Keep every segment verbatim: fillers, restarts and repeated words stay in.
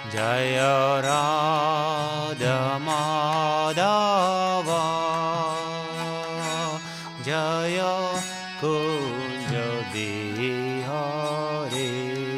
Jaya Radha Madhava Jaya Kunja Bihari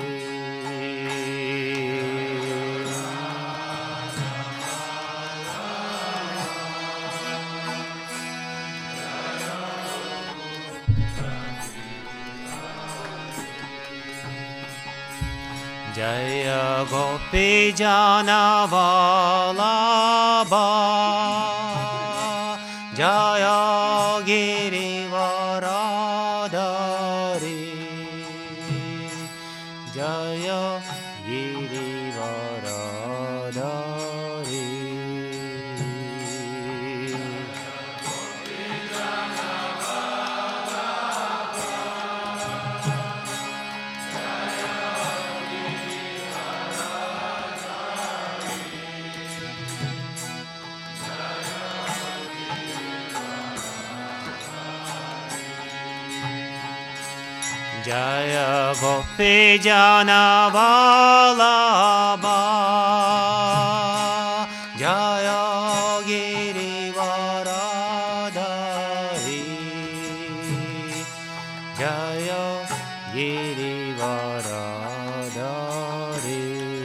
Jaya Gopi Jana Vallabha Jaya Girivaradhari Jaya Girivaradhari Jaya Gopi Jana Vallabha Jaya Girivaradhari Jaya Girivaradhari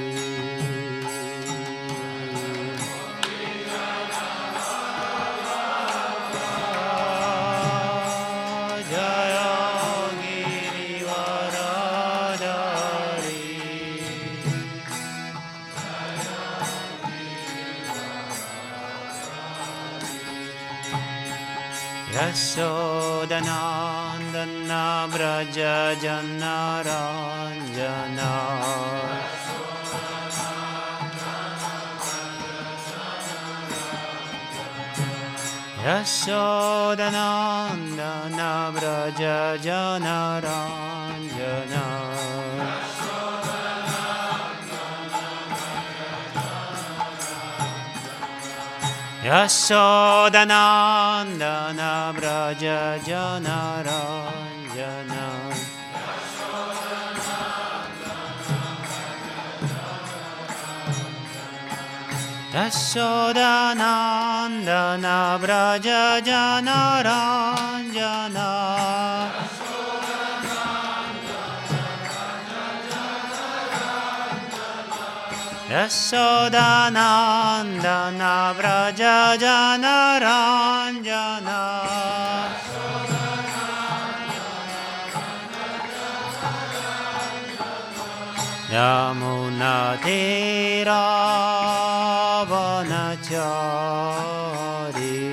Yashodanandana Vraja Janaranjana Yashodanandana Vraja Janaranjana Yashodanandana Vraja Janaranjana Yashodanandana Vraja Janaranjana Yashodanandana Vraja Janaranjana Yamuna Tira Vanachari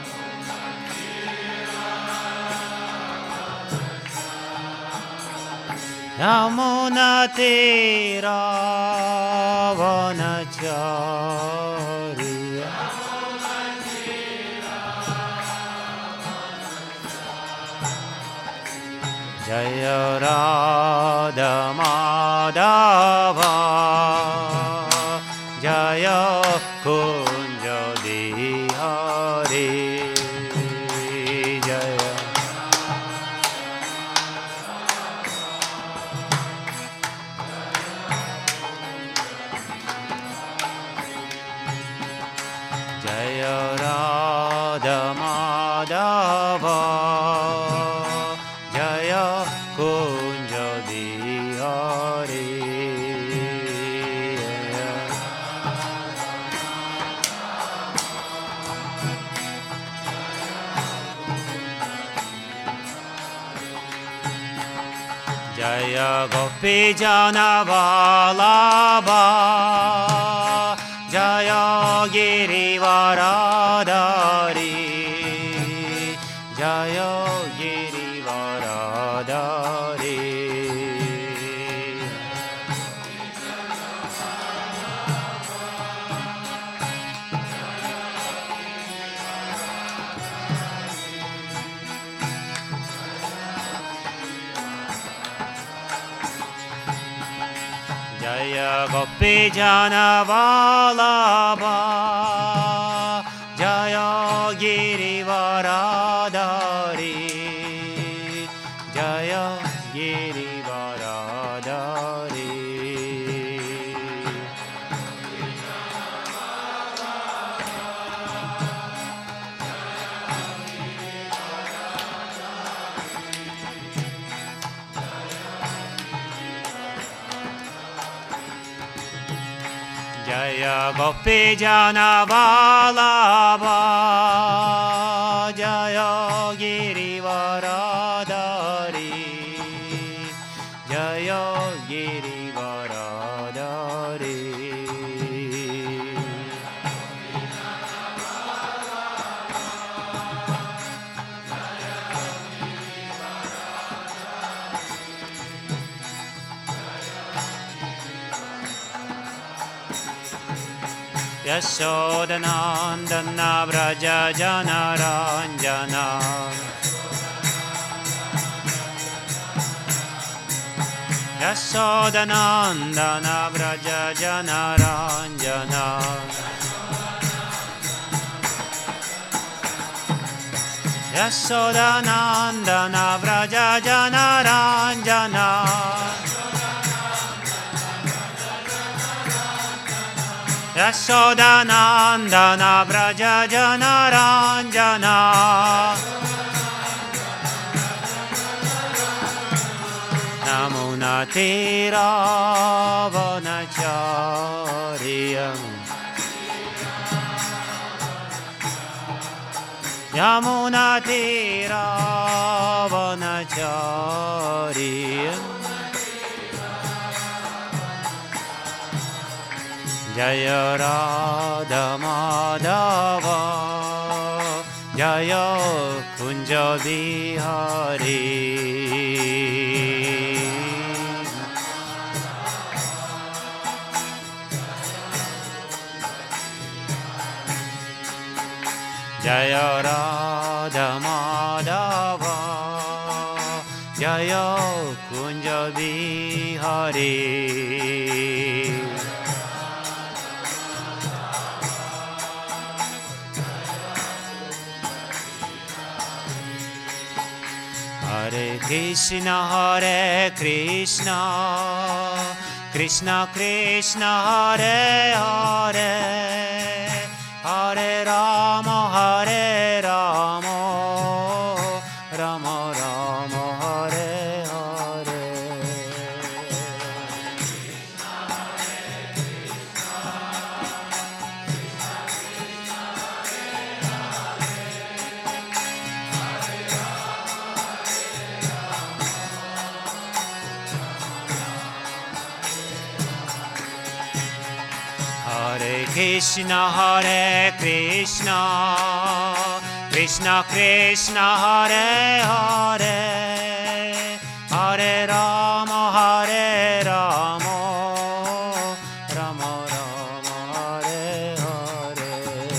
Yamuna Tira Vanachari Jaya Radha Madhava Jaya Kunja Bihari Jaya Jaya Radha Madhava Jaya Kunja Bihari Jaya Gopi Jana Vallabha Jaya Girivaradhari Jaya Girivaradhari Jaya Gopi Jana Vallabha Jaya Girivaradhari Jaya Girivaradhari Jaya Gopi Jana Vallabha Jaya Girivaradari Jaya Girivaradari Yashodanandana Vraja Janaranjana Yashodanandana Vraja Janaranjana Yashodanandana Vraja Janaranjana Yashodanandana Vraja Janaranjana Namunatira Vanachariyam Yamunatira Vanachariyam Jaya Radha Madhava Jaya Kunja Bihari Jaya Radha Madhava Jaya Kunja Bihari Hare Krishna, Hare Krishna, Krishna Krishna, Hare Hare, Hare Rama, Hare Rama, Rama Rama, Hare Hare. Hare Krishna, Hare Krishna, Krishna Krishna, Hare Hare, Hare Rama, Hare Rama, Rama Rama, Hare Hare.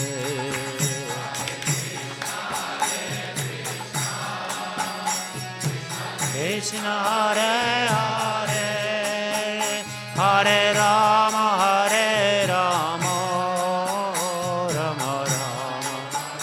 Krishna, Hare Hare, Hare Rama, Hare Rama, Rama Rama.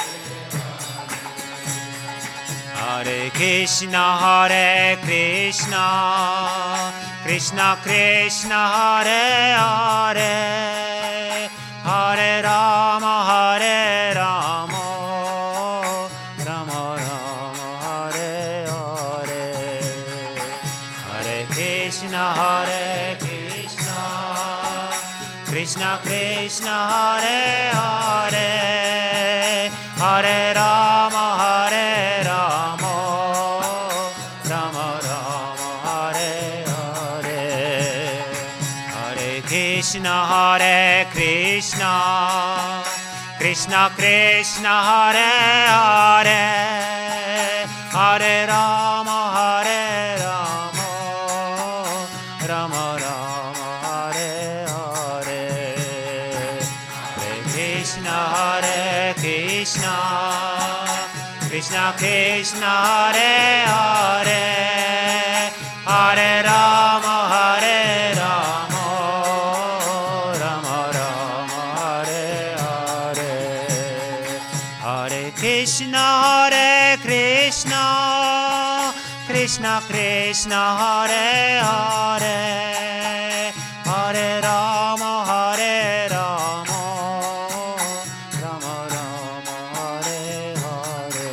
Hare Krishna, Hare Krishna, Krishna Krishna, Hare Hare, Hare Rama, Hare Rama, Rama Rama, Hare Hare. Hare Krishna, Hare Krishna, Krishna Krishna, Hare Hare, Hare Rama, Hare Rama, Rama Rama, Hare Hare. Hare Krishna, Hare Krishna, Krishna Krishna, Hare Hare, Hare Rama, Hare Rama, Rama Rama, Hare Hare. Hare Krishna, Hare Krishna, Krishna Krishna, Hare Hare, Hare Rama, Hare Rama, Rama Rama, Hare Hare. Hare Krishna, Hare Krishna, Krishna Krishna, Hare Hare, Hare Rama, Hare Rama, Rama Rama, Hare Hare.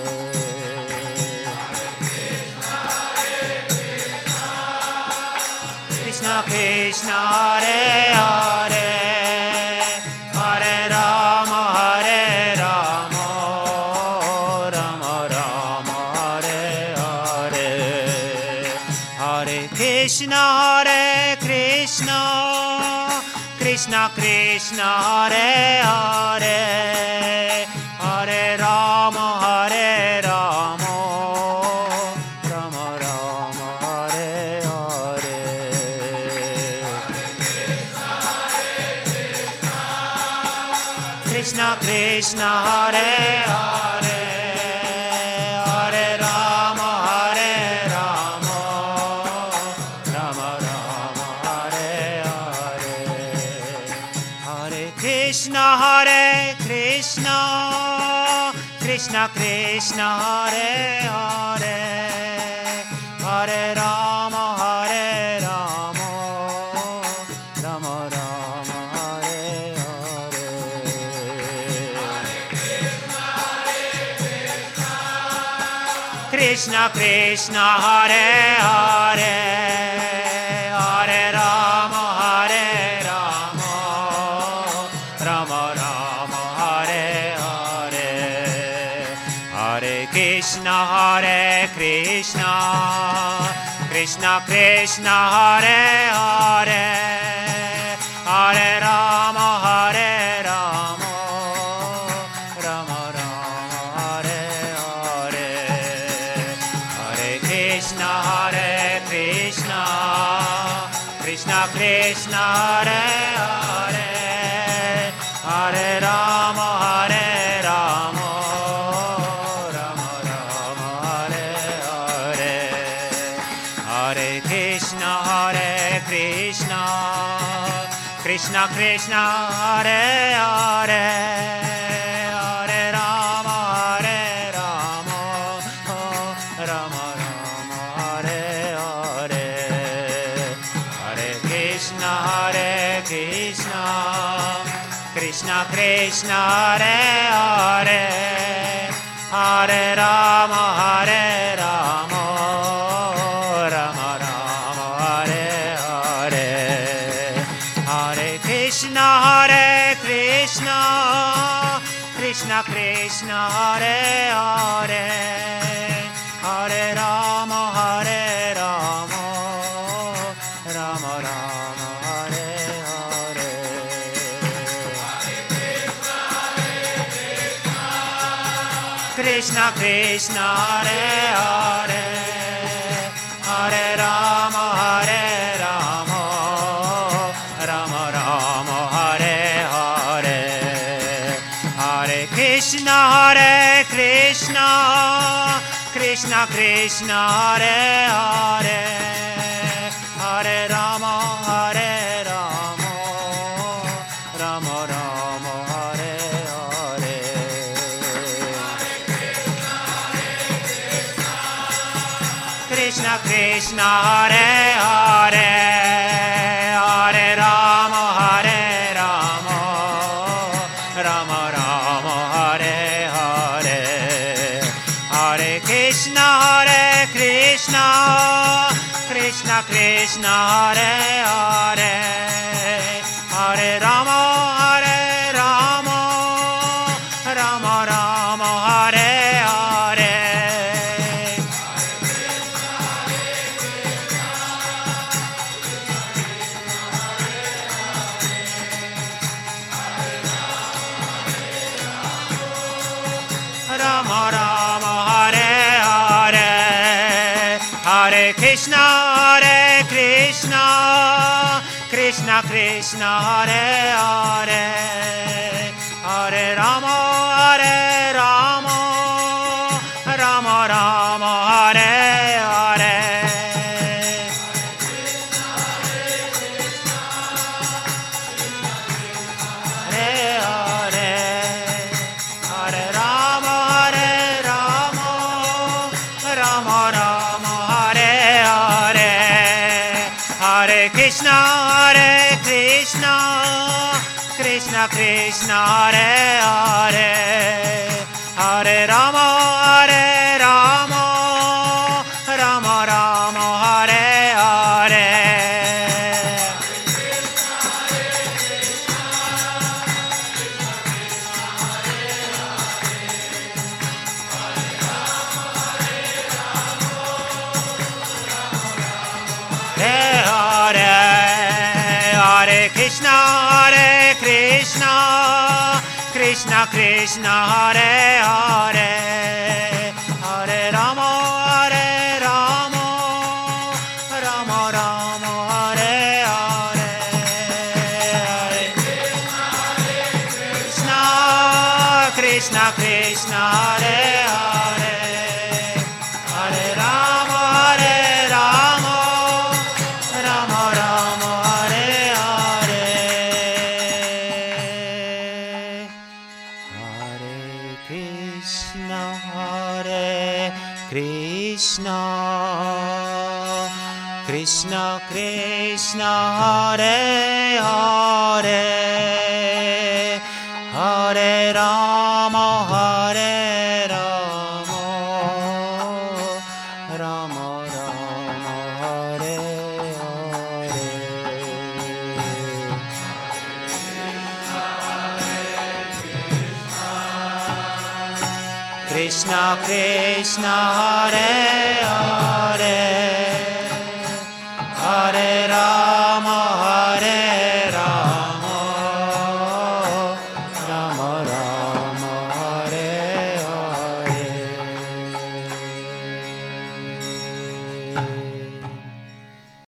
Krishna Krishna, Hare Hare, Krishna Krishna Hare Hare Hare Rama Hare Rama Rama Rama Hare Hare Krishna Krishna Hare Hare Hare Rama Hare Rama Rama Rama Hare Hare Hare Krishna Hare Krishna Krishna Krishna Hare Hare Hare Rama Hare Rama Rama Rama Hare Hare Krishna Krishna Hare Hare Hare Rama Hare Rama Rama Rama Hare Hare Hare Krishna Hare Krishna Krishna Krishna Hare Hare Hare Rama Hare Rama Rama Rama Hare Hare Hare Krishna Hare Krishna Krishna Krishna Hare Hare Hare Rama Hare Rama Rama Rama Hare Hare Hare Krishna Hare Krishna Krishna Krishna Hare Hare Hare Rama Hare Rama Rama Rama Hare Hare Hare Krishna Hare Krishna Krishna Krishna Hare Hare Hare Rama Hare Rama Rama Rama Hare Hare Hare Krishna Hare Krishna Krishna Krishna Hare Hare Hare Rama Hare Rama Rama Rama Hare Hare Krishna Krishna Hare Hare Hare Rama Hare Rama Rama Rama Hare Hare Hare Krishna Hare Krishna Krishna Krishna Hare Hare Hare Rama Hare Rama Rama Rama Hare Hare Krishna Krishna Hare Hare Hare Rama Hare Rama Rama Rama Hare Hare Hare Krishna Hare Krishna Krishna Krishna Hare Hare Hare Rama Hare Rama Rama Rama Hare Hare Rama Rama Hare Hare Hare Krishna Hare Krishna Krishna Krishna Hare Hare Hare Rama Hare Rama Rama Rama Hare Hare Hare Hare Hare Rama Hare Rama Rama Rama Hare Hare Hare Krishna Hare Krishna Krishna Krishna Hare Hare Hare Rama Hare Rama Rama Rama Hare Hare Hare Hare Hare Krishna Hare Krishna, Krishna Krishna, Hare Hare, Hare Rama, Hare Rama, Rama Rama, Hare Hare, Hare Krishna, Krishna Krishna, Hare Hare, Hare Rama, Hare Rama, Rama Rama, Hare Hare, Hare Krishna, Hare Krishna, Krishna Krishna, Hare Hare, Hare Rama, Hare Rama, Rama Rama, Hare Hare. Krishna Krishna, Hare Hare,